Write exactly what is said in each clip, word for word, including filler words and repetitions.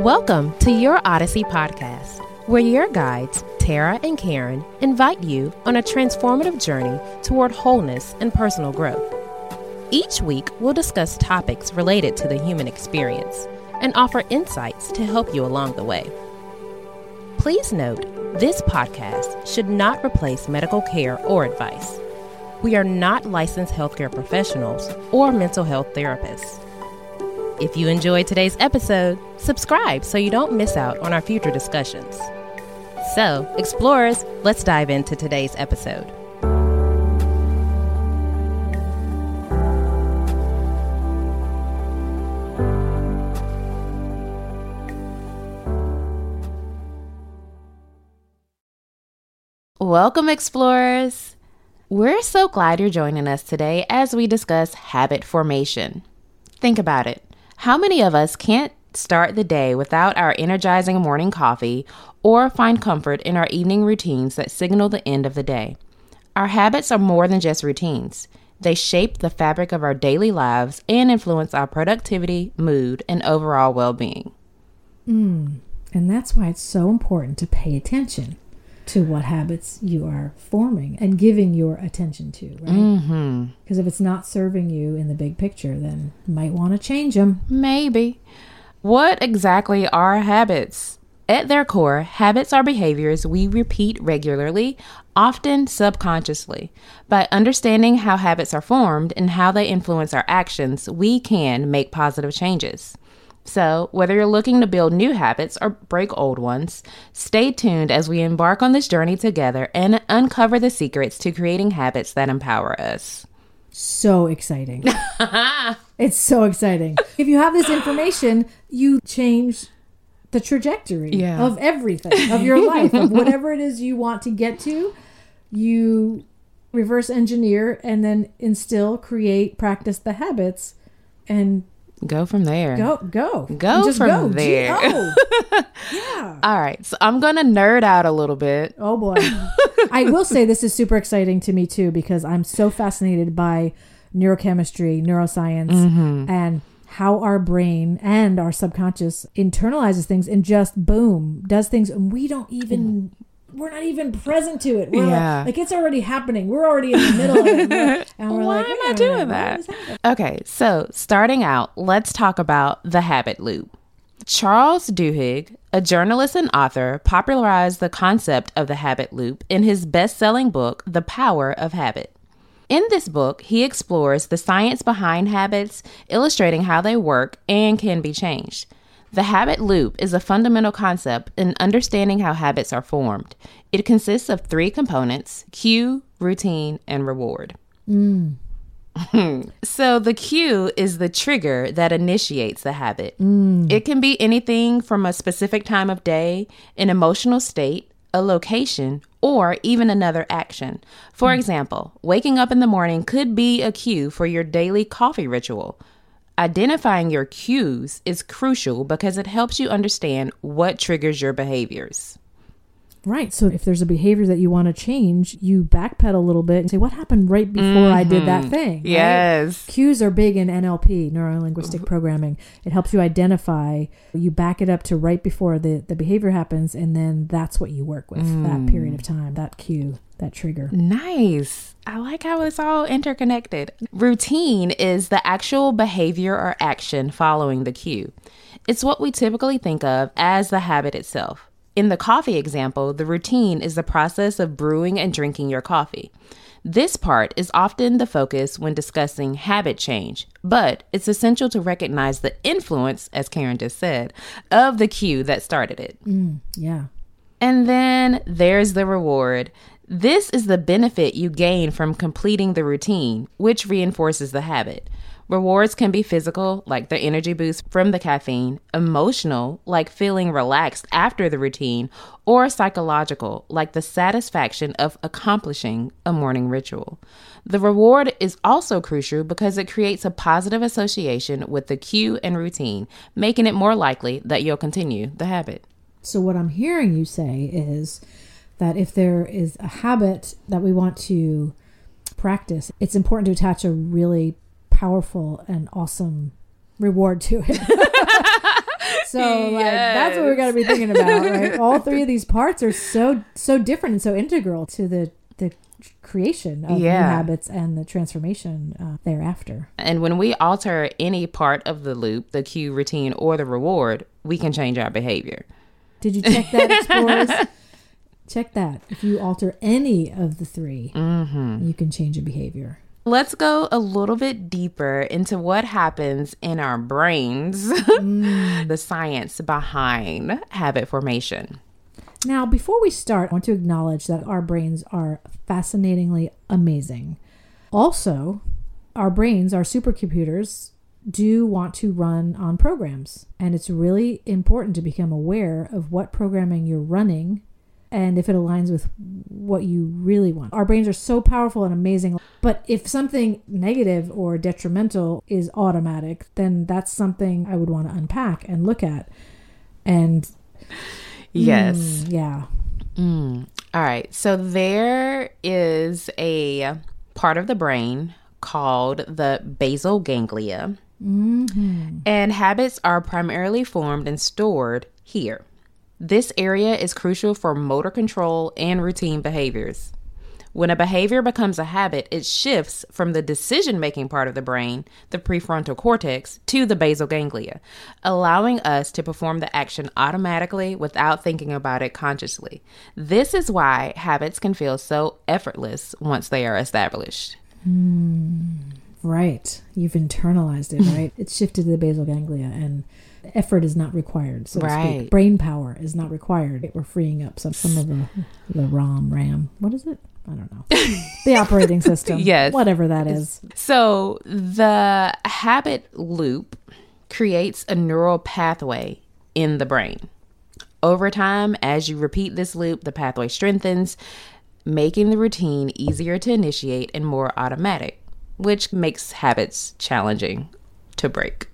Welcome to Your Odyssey podcast, where your guides, Tara and Karen, invite you on a transformative journey toward wholeness and personal growth. Each week, we'll discuss topics related to the human experience and offer insights to help you along the way. Please note, this podcast should not replace medical care or advice. We are not licensed healthcare professionals or mental health therapists. If you enjoyed today's episode, subscribe so you don't miss out on our future discussions. So, explorers, let's dive into today's episode. Welcome, explorers. We're so glad you're joining us today as we discuss habit formation. Think about it. How many of us can't start the day without our energizing morning coffee or find comfort in our evening routines that signal the end of the day? Our habits are more than just routines. They shape the fabric of our daily lives and influence our productivity, mood, and overall well-being. Mm, and that's why it's so important to pay attention to what habits you are forming and giving your attention to, right? Because mm-hmm. if it's not serving you in the big picture, then you might want to change them. Maybe. What exactly are habits? At their core, habits are behaviors we repeat regularly, often subconsciously. By understanding how habits are formed and how they influence our actions, we can make positive changes. So, whether you're looking to build new habits or break old ones, stay tuned as we embark on this journey together and uncover the secrets to creating habits that empower us. So exciting. It's so exciting. If you have this information, you change the trajectory yeah. of everything, of your life, of whatever it is you want to get to. You reverse engineer and then instill, create, practice the habits, and Go from there. Go, go. Go just from go. there. Yeah. All right. So I'm going to nerd out a little bit. Oh, boy. I will say this is super exciting to me, too, because I'm so fascinated by neurochemistry, neuroscience, mm-hmm. and how our brain and our subconscious internalizes things and just, boom, does things. And we don't even... We're not even present to it. We're yeah. like, like, it's already happening. We're already in the middle of it. We're, and we're Why like, am I doing that? Okay, so starting out, let's talk about the habit loop. Charles Duhigg, a journalist and author, popularized the concept of the habit loop in his best-selling book, The Power of Habit. In this book, he explores the science behind habits, illustrating how they work and can be changed. The habit loop is a fundamental concept in understanding how habits are formed. It consists of three components: cue, routine, and reward. Mm. So the cue is the trigger that initiates the habit. Mm. It can be anything from a specific time of day, an emotional state, a location, or even another action. For mm. example, waking up in the morning could be a cue for your daily coffee ritual. Identifying your cues is crucial because it helps you understand what triggers your behaviors. Right. So if there's a behavior that you want to change, you backpedal a little bit and say, what happened right before mm-hmm. I did that thing? Yes. Right? Cues are big in N L P, neuro-linguistic programming. It helps you identify, you back it up to right before the, the behavior happens, and then that's what you work with, mm. that period of time, that cue, that trigger. Nice. I like how it's all interconnected. Routine is the actual behavior or action following the cue. It's what we typically think of as the habit itself. In the coffee example, the routine is the process of brewing and drinking your coffee. This part is often the focus when discussing habit change, but it's essential to recognize the influence, as Karen just said, of the cue that started it. Mm, yeah. And then there's the reward. This is the benefit you gain from completing the routine, which reinforces the habit. Rewards can be physical, like the energy boost from the caffeine, emotional, like feeling relaxed after the routine, or psychological, like the satisfaction of accomplishing a morning ritual. The reward is also crucial because it creates a positive association with the cue and routine, making it more likely that you'll continue the habit. So what I'm hearing you say is that if there is a habit that we want to practice, it's important to attach a really powerful and awesome reward to it. So like yes. that's what we're going to be thinking about, right? All three of these parts are so so different and so integral to the the creation of yeah. new habits and the transformation uh, thereafter. And when we alter any part of the loop, the cue, routine, or the reward, we can change our behavior. Did you check that, explorers? Check that. If you alter any of the three, mm-hmm. you can change a behavior. Let's go a little bit deeper into what happens in our brains, mm. the science behind habit formation. Now, before we start, I want to acknowledge that our brains are fascinatingly amazing. Also, our brains, our supercomputers, do want to run on programs. And it's really important to become aware of what programming you're running and if it aligns with what you really want. Our brains are so powerful and amazing. But if something negative or detrimental is automatic, then that's something I would want to unpack and look at. And yes. Mm, yeah. Mm. All right. So there is a part of the brain called the basal ganglia. Mm-hmm. And habits are primarily formed and stored here. This area is crucial for motor control and routine behaviors. When a behavior becomes a habit, it shifts from the decision-making part of the brain, the prefrontal cortex, to the basal ganglia, allowing us to perform the action automatically without thinking about it consciously. This is why habits can feel so effortless once they are established. Mm, right. You've internalized it, right? It's shifted to the basal ganglia, and effort is not required, so to right. speak. Brain power is not required. We're freeing up some, some of the, the ROM, RAM. What is it? I don't know. The operating system. Yes. Whatever that is. So the habit loop creates a neural pathway in the brain. Over time, as you repeat this loop, the pathway strengthens, making the routine easier to initiate and more automatic, which makes habits challenging to break.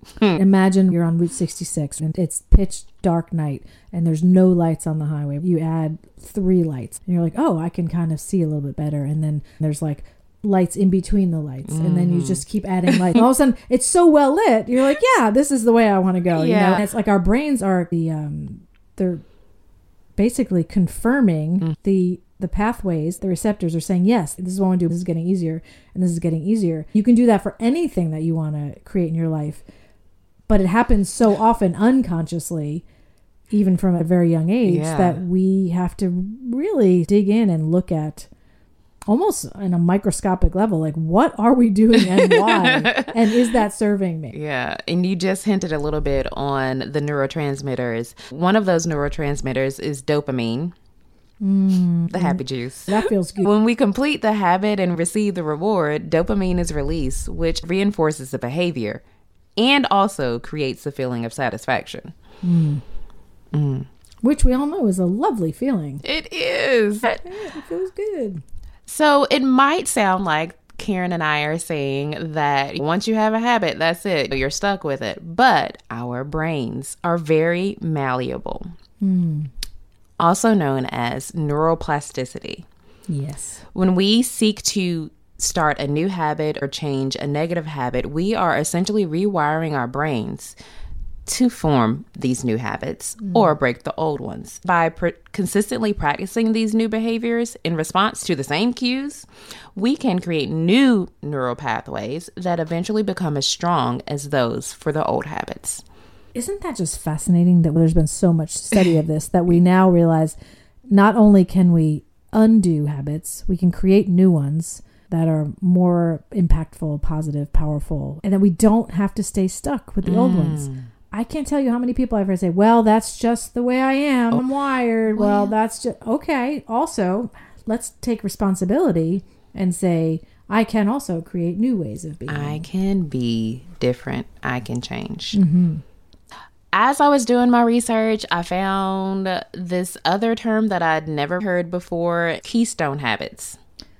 Imagine you're on Route sixty-six and it's pitch dark night and there's no lights on the highway. You add three lights and you're like, oh, I can kind of see a little bit better. And then there's like lights in between the lights. Mm. And then you just keep adding lights. All of a sudden it's so well lit. You're like, yeah, this is the way I want to go. Yeah. You know? And it's like our brains are the, um, they're basically confirming mm. the the pathways, the receptors are saying, yes, this is what I want to do. This is getting easier and this is getting easier. You can do that for anything that you want to create in your life. But it happens so often unconsciously, even from a very young age, yeah. that we have to really dig in and look at almost on a microscopic level, like what are we doing and why? And is that serving me? Yeah. And you just hinted a little bit on the neurotransmitters. One of those neurotransmitters is dopamine. Mm, the happy juice. That feels good. When we complete the habit and receive the reward, dopamine is released, which reinforces the behavior and also creates the feeling of satisfaction. Mm. Mm. Which we all know is a lovely feeling. It is. Yeah, it feels good. So it might sound like Karen and I are saying that once you have a habit, that's it. You're stuck with it. But our brains are very malleable. Mm. Also known as neuroplasticity. Yes. When we seek to start a new habit or change a negative habit, we are essentially rewiring our brains to form these new habits mm. or break the old ones. By pr- consistently practicing these new behaviors in response to the same cues, we can create new neural pathways that eventually become as strong as those for the old habits. Isn't that just fascinating that there's been so much study of this that we now realize not only can we undo habits, we can create new ones that are more impactful, positive, powerful, and that we don't have to stay stuck with the mm. old ones. I can't tell you how many people I've heard say, well, that's just the way I am. Oh. I'm wired. Well, well, that's just, okay. Also, let's take responsibility and say, I can also create new ways of being. I can be different. I can change. Mm-hmm. As I was doing my research, I found this other term that I'd never heard before, keystone habits.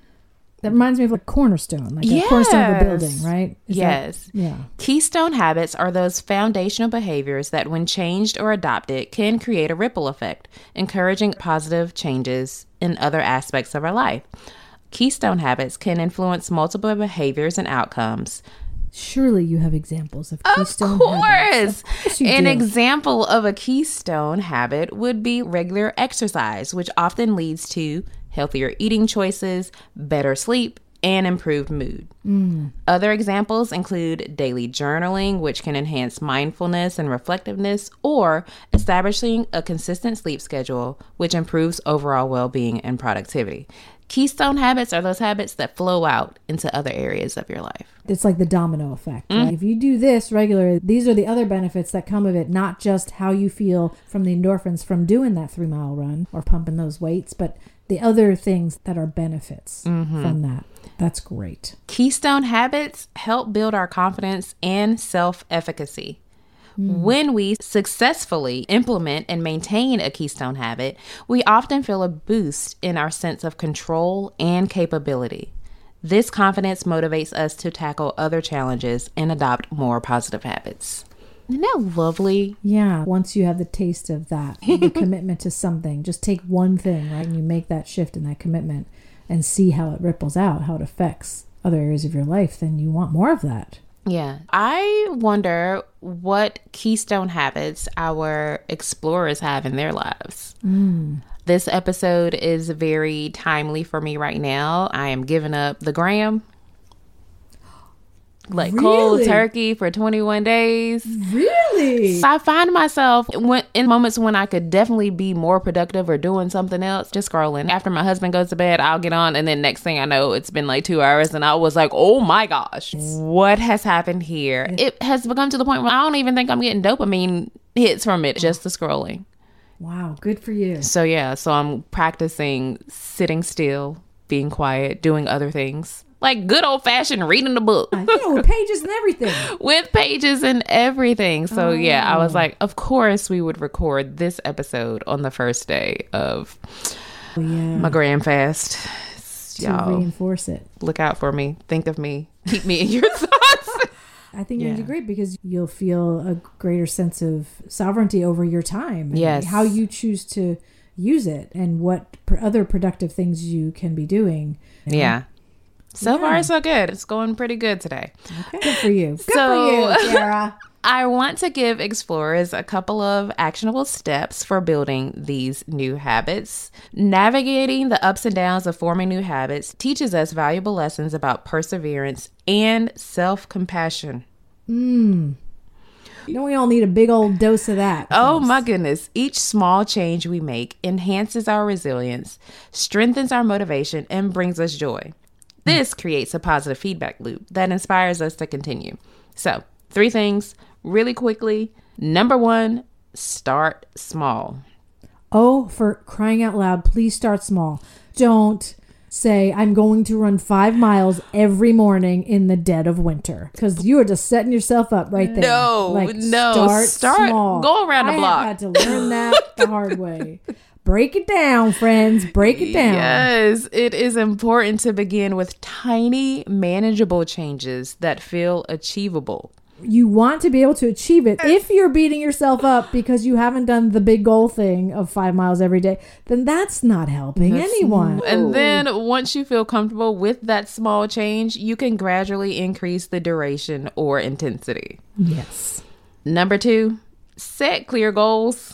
That reminds me of like cornerstone, like yes. a cornerstone of a building, right? Is yes. That, yeah. Keystone habits are those foundational behaviors that when changed or adopted can create a ripple effect, encouraging positive changes in other aspects of our life. Keystone habits can influence multiple behaviors and outcomes, Surely you have examples of Of keystone course. habits. Of course you An do. example of a keystone habit would be regular exercise, which often leads to healthier eating choices, better sleep, and improved mood. Mm. Other examples include daily journaling, which can enhance mindfulness and reflectiveness, or establishing a consistent sleep schedule, which improves overall well-being and productivity. Keystone habits are those habits that flow out into other areas of your life. It's like the domino effect. Mm. Right? If you do this regularly, these are the other benefits that come of it, not just how you feel from the endorphins from doing that three mile run or pumping those weights, but the other things that are benefits mm-hmm. from that. That's great. Keystone habits help build our confidence and self-efficacy. Mm. When we successfully implement and maintain a keystone habit, we often feel a boost in our sense of control and capability. This confidence motivates us to tackle other challenges and adopt more positive habits. Isn't that lovely? Yeah. Once you have the taste of that, the commitment to something, just take one thing, right? And you make that shift in that commitment and see how it ripples out, how it affects other areas of your life, then you want more of that. Yeah. I wonder what keystone habits our explorers have in their lives. Mm. This episode is very timely for me right now. I am giving up the gram. Like really? Cold turkey for twenty-one days. Really? So I find myself when, in moments when I could definitely be more productive or doing something else, just scrolling. After my husband goes to bed, I'll get on, and then next thing I know, it's been like two hours, and I was like, oh my gosh, what has happened here? It has become to the point where I don't even think I'm getting dopamine hits from it, just the scrolling. Wow, good for you. So yeah, so I'm practicing sitting still, being quiet, doing other things. Like good old fashioned reading the book. You know, with pages and everything. With pages and everything. So oh. yeah, I was like, of course we would record this episode on the first day of oh, yeah. my grand fast. To Y'all, reinforce it. Look out for me. Think of me. Keep me in your thoughts. I think yeah. you're great because you'll feel a greater sense of sovereignty over your time. And yes. how you choose to use it and what other productive things you can be doing. You know? Yeah. So yeah. far, so good. It's going pretty good today. Okay. Good for you. Good so, for you, Sarah. I want to give explorers a couple of actionable steps for building these new habits. Navigating the ups and downs of forming new habits teaches us valuable lessons about perseverance and self-compassion. Mm. Don't we all need a big old dose of that? Oh my goodness. Each small change we make enhances our resilience, strengthens our motivation, and brings us joy. This creates a positive feedback loop that inspires us to continue. So, three things really quickly. Number one, start small. Oh, for crying out loud, please start small. Don't say, I'm going to run five miles every morning in the dead of winter. Because you are just setting yourself up right there. No, like, no. Start, start small. Go around the I block. I had to learn that the hard way. Break it down, friends. Break it down. Yes, it is important to begin with tiny, manageable changes that feel achievable. You want to be able to achieve it. If you're beating yourself up because you haven't done the big goal thing of five miles every day, then that's not helping that's anyone. No. And then once you feel comfortable with that small change, you can gradually increase the duration or intensity. Yes. Number two, set clear goals.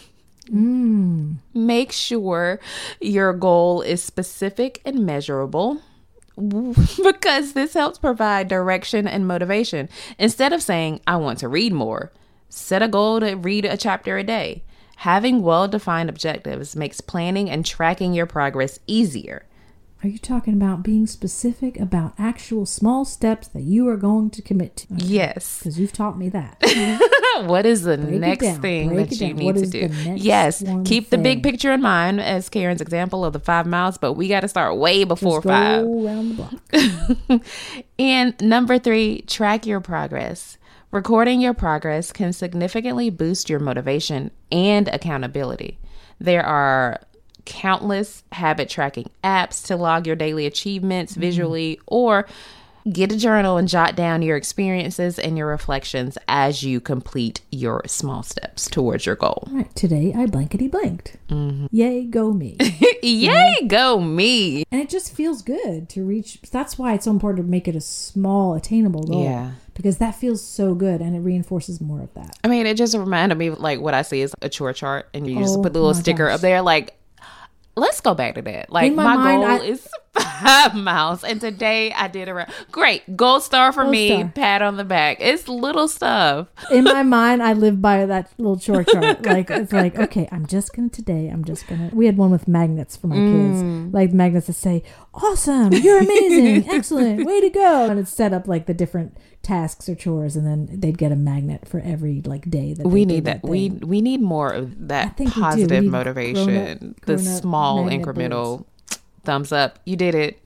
Mm. Make sure your goal is specific and measurable because this helps provide direction and motivation. Instead of saying, I want to read more, set a goal to read a chapter a day. Having well-defined objectives makes planning and tracking your progress easier. Are you talking about being specific about actual small steps that you are going to commit to? Okay. Yes. Because you've taught me that. What is the Break next thing Break that you down. need what to is do? The next yes. Keep thing? the big picture in mind as Karen's example of the five miles, but we got to start way before Just go five. Around the block. And number three, track your progress. Recording your progress can significantly boost your motivation and accountability. There are countless habit tracking apps to log your daily achievements mm-hmm. visually, or get a journal and jot down your experiences and your reflections as you complete your small steps towards your goal. All right. Today I blankety blanked. Mm-hmm. Yay, go me. Yay, yeah. Go me. And it just feels good to reach. That's why it's so important to make it a small, attainable goal. Yeah. because that feels so good and it reinforces more of that. I mean, it just reminded me of like what I see is a chore chart, and you just Oh, put the little my sticker gosh. up there like, let's go back to that. Like In my my, mind, goal I- is five miles, and today I did around. Great, gold star for Gold me. star. Pat on the back. It's little stuff. In my mind, I live by that little chore chart. Like, it's like, okay, I'm just going to today, I'm just going to. We had one with magnets for my kids. Mm. Like magnets that say, awesome, you're amazing, excellent, way to go. And it's set up like the different tasks or chores, and then they'd get a magnet for every like day that We they need did that. We thing. we need more of I that think we do. We positive need motivation. grown-up- the grown-up small magnet incremental thumbs up. You did it.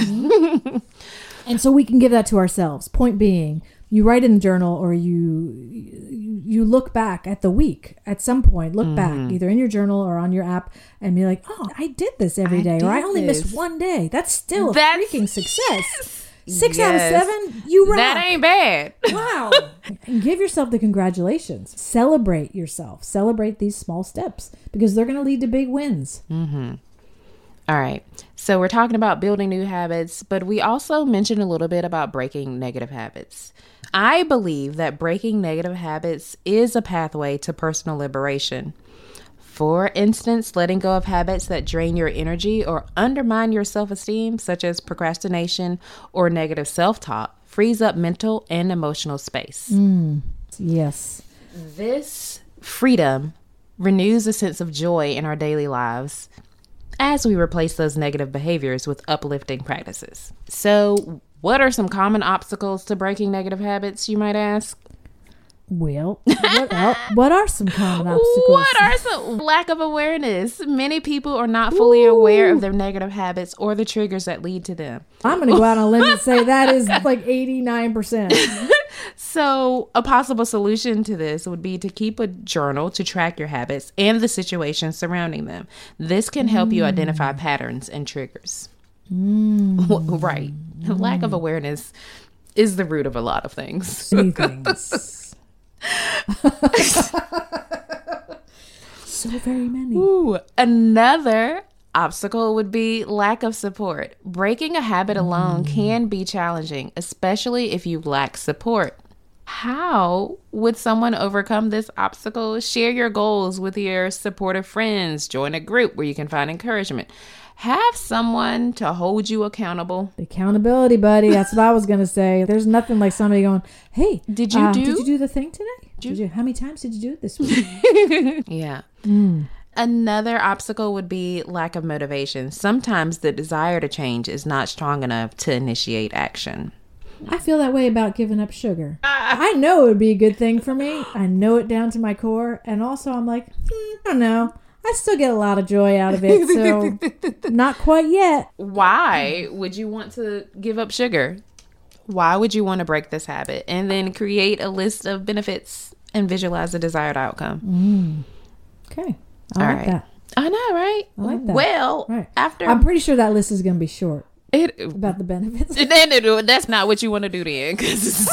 And so we can give that to ourselves. Point being, you write in the journal, or you you look back at the week at some point. Look back either in your journal or on your app, and be like, "Oh, I did this every I day, or I did only this. missed one day. That's still a That's- freaking success. Six out of Yes. seven, you rock. That ain't bad. Wow. And give yourself the congratulations. Celebrate yourself. Celebrate these small steps because they're going to lead to big wins. All right. So we're talking about building new habits, but we also mentioned a little bit about breaking negative habits. I believe that breaking negative habits is a pathway to personal liberation. For instance, letting go of habits that drain your energy or undermine your self-esteem, such as procrastination or negative self-talk, frees up mental and emotional space. Yes. This freedom renews a sense of joy in our daily lives as we replace those negative behaviors with uplifting practices. So, what are some common obstacles to breaking negative habits, you might ask? Well, what, el- what are some common obstacles? What are some lack of awareness? Many people are not fully aware of their negative habits or the triggers that lead to them. I'm going to go out on a limb and say that is like eighty-nine percent. So, a possible solution to this would be to keep a journal to track your habits and the situations surrounding them. This can help you identify patterns and triggers. Mm. Right. Mm. Lack of awareness is the root of a lot of things. Many things. So very many. Ooh, another obstacle would be lack of support. Breaking a habit alone mm. can be challenging, especially if you lack support. How would someone overcome this obstacle? Share your goals with your supportive friends. Join a group where you can find encouragement. Have someone to hold you accountable. Accountability, buddy. That's what I was going to say. There's nothing like somebody going, hey, did you uh, do Did you do the thing today? Did did you? How many times did you do it this week? Yeah. Mm. Another obstacle would be lack of motivation. Sometimes the desire to change is not strong enough to initiate action. I feel that way about giving up sugar. I know it would be a good thing for me. I know it down to my core. And also I'm like, hmm, I don't know. I still get a lot of joy out of it. So not quite yet. Why would you want to give up sugar? Why would you want to break this habit? And then create a list of benefits and visualize the desired outcome. Mm. Okay. I All like right. that. I know, right? I like that. Well, Right. after I'm pretty sure that list is going to be short it, about the benefits. then that's not what you want to do then. 'Cause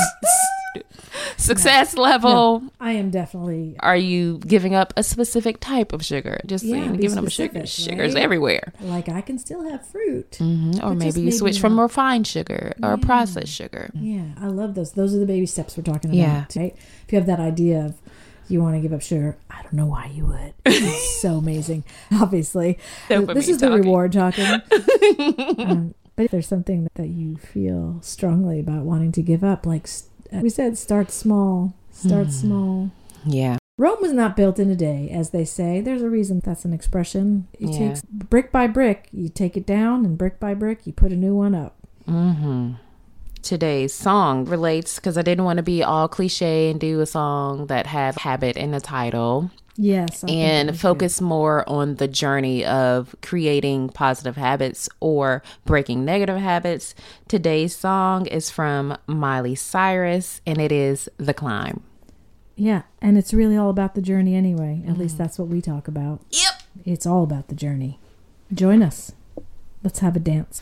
success No. level. No, I am definitely. Are you giving up a specific type of sugar? Just Yeah, saying, be giving up specific, sugar. Sugars right? everywhere. Like I can still have fruit. hmm Or But just maybe you maybe switch from not. refined sugar or Yeah. processed sugar. Yeah, I love those. Those are the baby steps we're talking about. Yeah. Right? If you have that idea of you want to give up sugar, I don't know why you would. It's so amazing. Obviously, Dopamine this is the talking. reward talking. um, but if there's something that you feel strongly about wanting to give up, like st- we said, start small. Start Mm. small. Yeah. Rome was not built in a day, as they say. There's a reason that's an expression. It Yeah. takes brick by brick. You take it down, and brick by brick, you put a new one up. Mm-hmm. Today's song relates because I didn't want to be all cliche and do a song that had habit in the title. Yes. I think that And was focus more on the journey of creating positive habits or breaking negative habits. Today's song is from Miley Cyrus, and it is The Climb. good. Yeah, and it's really all about the journey anyway. At least that's what we talk about. Yep. It's all about the journey. Join us. Let's have a dance.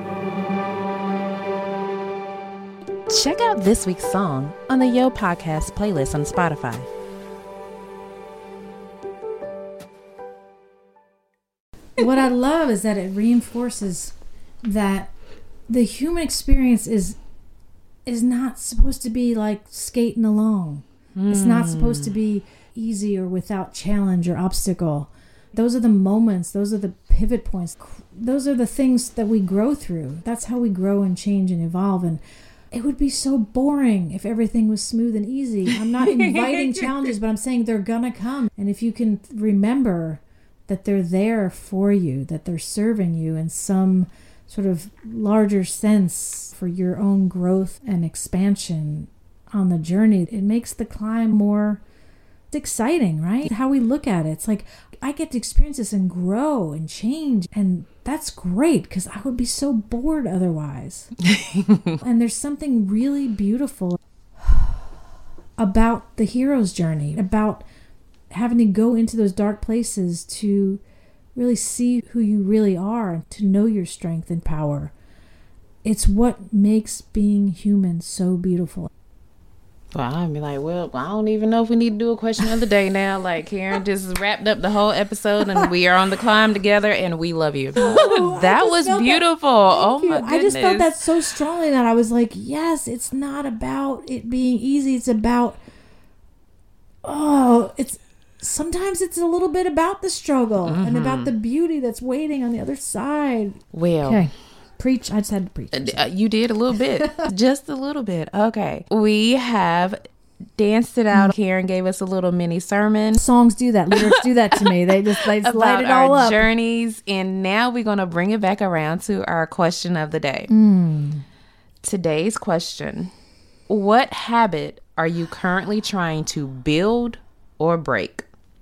Check out this week's song on the Yo Podcast playlist on Spotify. What I love is that it reinforces that the human experience is is not supposed to be like skating along. Mm. It's not supposed to be easy or without challenge or obstacle. Those are the moments, those are the pivot points. Those are the things that we grow through. That's how we grow and change and evolve. And it would be so boring if everything was smooth and easy. I'm not inviting challenges, but I'm saying they're gonna come. And if you can remember that they're there for you, that they're serving you in some sort of larger sense for your own growth and expansion on the journey, it makes the climb more exciting, right? How we look at it. It's like, I get to experience this and grow and change, and that's great because I would be so bored otherwise. And there's something really beautiful about the hero's journey, about having to go into those dark places to really see who you really are and to know your strength and power. It's what makes being human so beautiful. Well, I'd be like, well, I don't even know if we need to do a question of the day now. Like, Karen just wrapped up the whole episode, and we are on the climb together, and we love you. Oh, that was beautiful. That. Oh, my goodness. I just felt that so strongly that I was like, yes, it's not about it being easy. It's about, oh, it's sometimes it's a little bit about the struggle mm-hmm. and about the beauty that's waiting on the other side. Well. Okay. Preach. I just had to preach. Uh, you did a little bit. Just a little bit. Okay. We have danced it out. Mm-hmm. Karen gave us a little mini sermon. Songs do that. Lyrics do that to me. They just, they just light it all our up. Journeys. And now we're going to bring it back around to our question of the day. Mm. Today's question. What habit are you currently trying to build or break?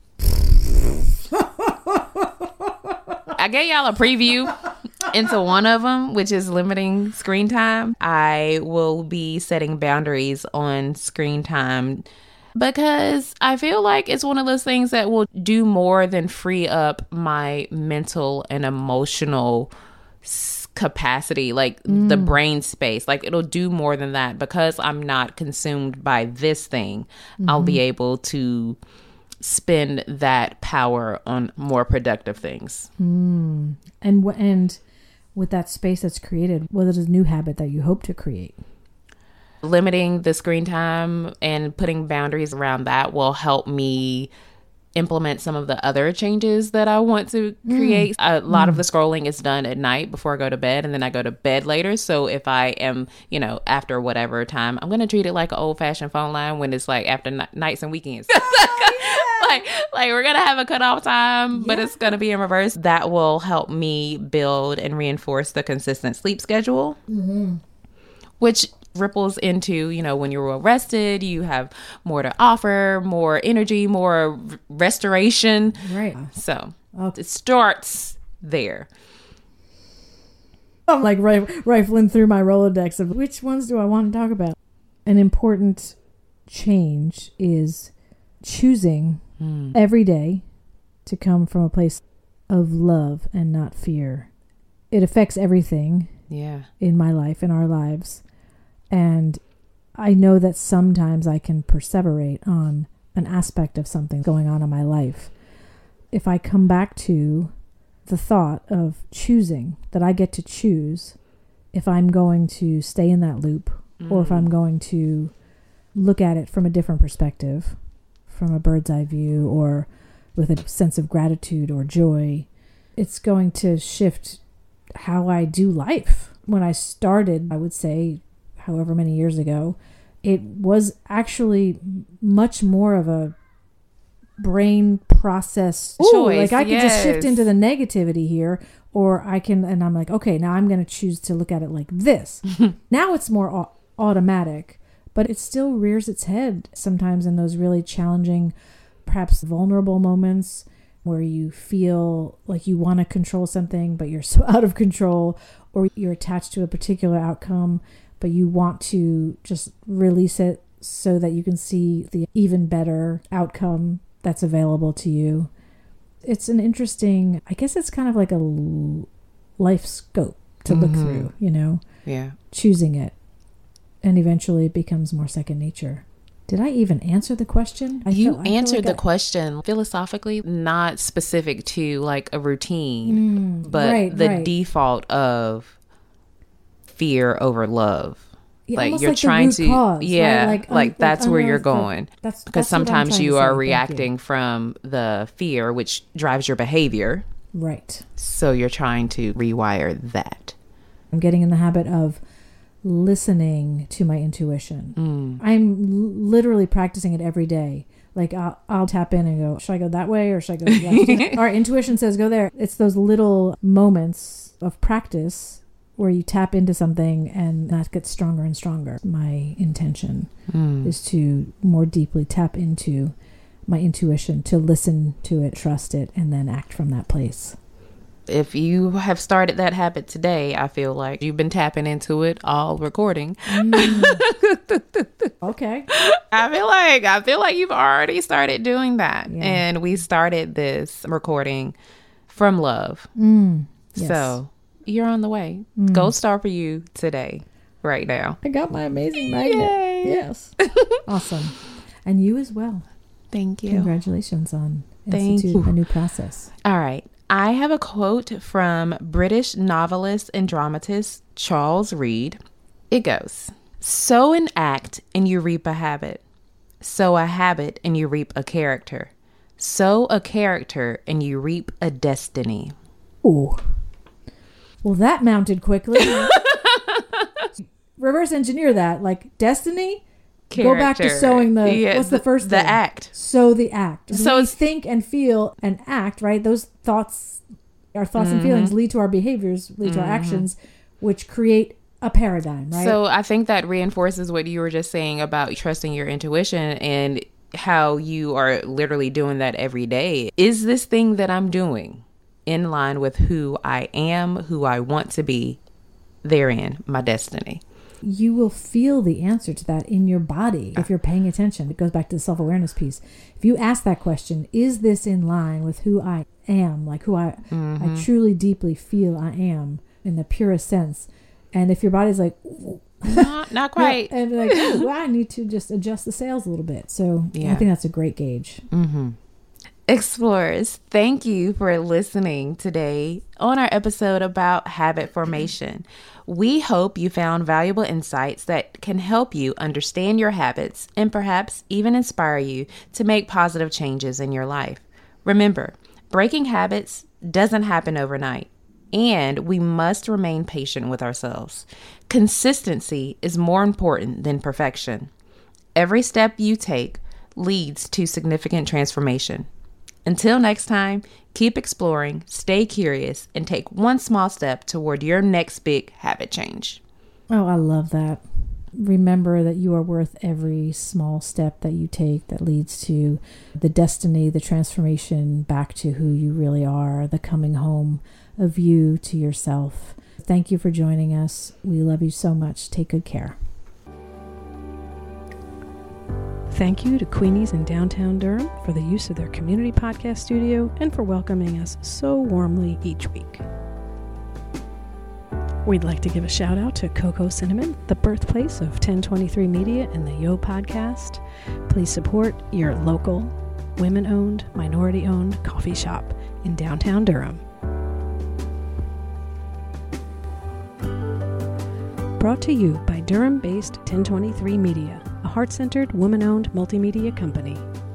I gave y'all a preview into one of them, which is limiting screen time. I will be setting boundaries on screen time because I feel like it's one of those things that will do more than free up my mental and emotional capacity, like mm. the brain space. Like, it'll do more than that because I'm not consumed by this thing. Mm-hmm. I'll be able to spend that power on more productive things. Mm. And and with that space that's created, what is a new habit that you hope to create? Limiting the screen time and putting boundaries around that will help me implement some of the other changes that I want to create. Mm. A lot mm. of the scrolling is done at night before I go to bed, and then I go to bed later. So if I am, you know, after whatever time, I'm going to treat it like an old fashioned phone line when it's like after n- nights and weekends. like, like we're going to have a cutoff time, but yeah. it's going to be in reverse. That will help me build and reinforce the consistent sleep schedule, mm-hmm. which ripples into, you know, when you're well rested, you have more to offer, more energy, more r- restoration. Right. So okay. It starts there. I'm like rif- rifling through my Rolodex of which ones do I want to talk about. An important change is choosing mm. every day to come from a place of love and not fear. It affects everything yeah. in my life, in our lives. And I know that sometimes I can perseverate on an aspect of something going on in my life. If I come back to the thought of choosing, that I get to choose if I'm going to stay in that loop mm. or if I'm going to look at it from a different perspective, from a bird's eye view or with a sense of gratitude or joy, it's going to shift how I do life. When I started, I would say, however many years ago, it was actually much more of a brain process choice. Like I could yes. just shift into the negativity here, or I can, and I'm like, okay, now I'm going to choose to look at it like this. Now it's more au- automatic, but it still rears its head sometimes in those really challenging, perhaps vulnerable moments where you feel like you want to control something, but you're so out of control, or you're attached to a particular outcome, but you want to just release it so that you can see the even better outcome that's available to you. It's an interesting, I guess it's kind of like a life scope to mm-hmm. look through, you know? Yeah. Choosing it. And eventually it becomes more second nature. Did I even answer the question? I you felt, answered like the I... question philosophically, not specific to like a routine, mm, but right, the right. default of fear over love. Yeah, like almost you're like the trying root to, cause, yeah, right? Like, like un- that's like where you're unearth the- going. that's- Because that's what I'm sometimes trying to you say. are Thank you. reacting from the fear, which drives your behavior. Right. So you're trying to rewire that. I'm getting in the habit of listening to my intuition. Mm. I'm l- literally practicing it every day. Like I'll, I'll tap in and go, should I go that way or should I go left? Our intuition says go there. It's those little moments of practice where you tap into something and that gets stronger and stronger. My intention Mm. is to more deeply tap into my intuition, to listen to it, trust it, and then act from that place. If you have started that habit today, I feel like you've been tapping into it all recording. Mm. Okay. I feel like I feel like you've already started doing that. Yeah. And we started this recording from love. Mm. Yes. So you're on the way. Mm. Go star for you today, right now. I got my amazing magnet. Yay. Yes. Awesome. And you as well. Thank you. Congratulations on Thank Institute you. a New Process. All right. I have a quote from British novelist and dramatist Charles Reade. It goes, "Sow an act and you reap a habit. Sow a habit and you reap a character. Sow a character and you reap a destiny." Ooh. Well, that mounted quickly. Reverse engineer that. Like destiny. Go back to Character. sowing the, Yeah, what's the, first the thing? act. Sow the act. So we it's- think and feel and act, right? Those thoughts, our thoughts and feelings lead to our behaviors, lead to our actions, which create a paradigm, right? So I think that reinforces what you were just saying about trusting your intuition and how you are literally doing that every day. Is this thing that I'm doing in line with who I am, who I want to be, therein, my destiny? You will feel the answer to that in your body if you're paying attention. It goes back to the self-awareness piece. If you ask that question, is this in line with who I am, like who I, Mm-hmm. I truly deeply feel I am in the purest sense? And if your body's like, ooh, Not, not quite. and like, oh, well, I need to just adjust the sails a little bit. So Yeah. I think that's a great gauge. Mm-hmm. Explorers, thank you for listening today on our episode about habit formation. We hope you found valuable insights that can help you understand your habits and perhaps even inspire you to make positive changes in your life. Remember, breaking habits doesn't happen overnight, and we must remain patient with ourselves. Consistency is more important than perfection. Every step you take leads to significant transformation. Until next time, keep exploring, stay curious, and take one small step toward your next big habit change. Oh, I love that. Remember that you are worth every small step that you take that leads to the destiny, the transformation back to who you really are, the coming home of you to yourself. Thank you for joining us. We love you so much. Take good care. Thank you to Queenies in downtown Durham for the use of their community podcast studio and for welcoming us so warmly each week. We'd like to give a shout out to Coco Cinnamon, the birthplace of ten twenty-three Media and the Yo Podcast. Please support your local, women-owned, minority-owned coffee shop in downtown Durham. Brought to you by Durham-based ten twenty-three Media, a heart-centered, woman-owned multimedia company.